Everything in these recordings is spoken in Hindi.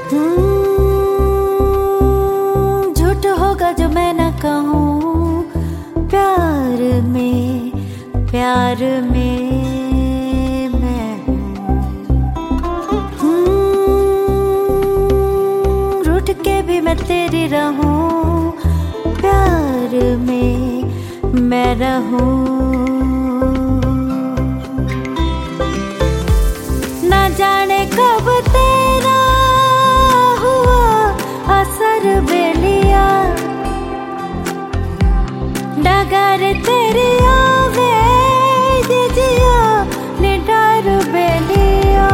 झूठ होगा जो मैं न कहूँ, प्यार में मैं रूठ के भी मैं तेरी रहूँ, प्यार में मैं रहूँ। ना जाने कब तेरा हुआ असर बेलिया, डगर तेरी आवे जिया निडर बेलिया।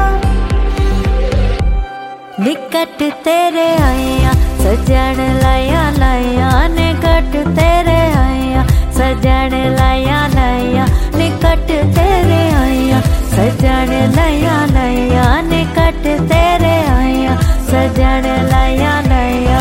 निकट तेरे आया सजन लाया लाया, निकट तेरे आया सजन लाया लाया, निकट तेरे आया सजन लाया लाया, निकट तेरे आया सजन लाया लाया।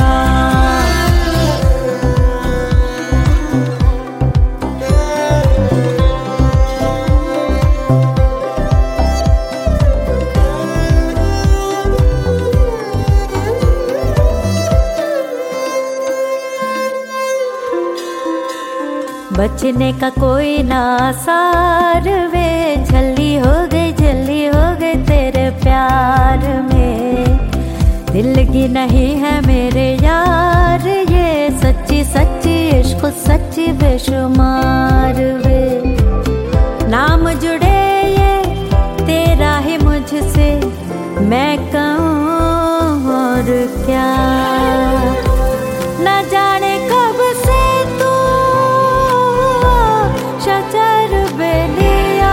बचने का कोई ना आसार वे, झल्ली हो गई तेरे प्यार में। दिल की नहीं है मेरे यार ये, सच्ची सच्ची इश्क सच्ची बेशुमार वे। नाम जुड़े ये तेरा ही मुझसे, मैं कहूँ और क्या। न जाने कब से तू शजर बेलिया,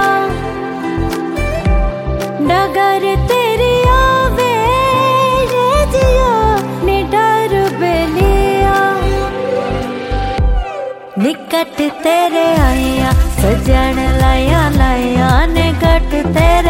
डगर तेरी आवे जिया निडर बेलिया। निकट तेरे आया सजन लाया लाया, निकट तेरे